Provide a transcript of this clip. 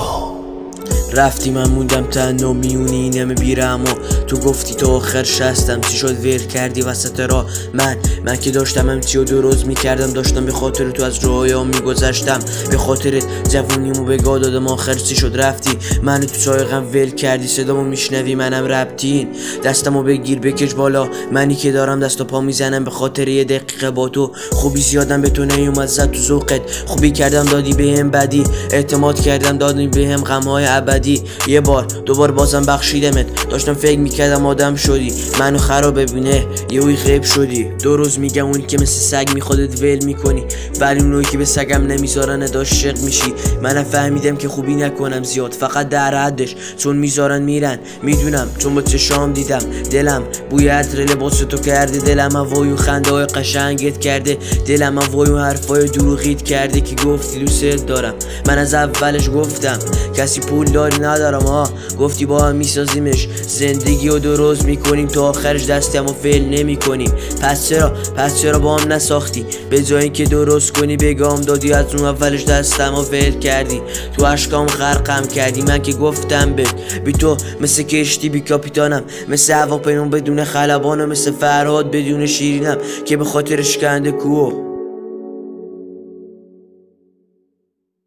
رفتی من موندم تنها میونی این همه بیرم و تو گفتی تا آخر شستم. چی شد ول کردی وسط راه؟ من که داشتم همچی و درست میکردم. داشتم به خاطر تو از راهام میگذشتم، به خاطر جوونیمو به گاه دادم. آخر چی شد رفتی منو تو سایقم ول کردی. صدامو میشنوی منم ربطین، دستمو بگیر بکش بالا. منی که دارم دست و پا میزنم به خاطر یه دقیقه با تو. خوبی زیادم به تو نیومد زد تو ذوقت. خوبی کردم دادی بهم بدی، اعتماد کردم دادی بهم غمهای ابدی. یه بار دوبار بازم بخشیدمت. داشتم فکر میکردم آدم شدی، منو خراب ببینه یهویی غیب شدی. 2 روز میگم اونی که مثل سگ میخودت ول میکنی، ولی اونایی که به سگم نمیذارن عاشق میشی. منم فهمیدم که خوبی نکنم زیاد، فقط در حدش، چون میذارن میرن. میدونم چون با چشام دیدم، دلم بوی عطر لباس تو کرده. دلم هوای و خنده های قشنگت کرده. دلم هوای و حرفای دروغیت کرده که گفتی دوست دارم. من از اولش گفتم کسی پول داری ندارم گفتی با هم میسازیمش، زندگی رو درست میکنیم تا آخرش دستمو فیل نمی کنیم. پس چرا با هم نساختی؟ به جایی که درست کنی بگام دادی، از اون اولش دستمو فیل کردی. تو عشقام غرقم کردی. من که گفتم بی تو مثل کشتی بی کاپیتانم، مثل هواپیما بدون خلبانم، مثل فرهاد بدون شیرینم که به خاطرش کنده کوه.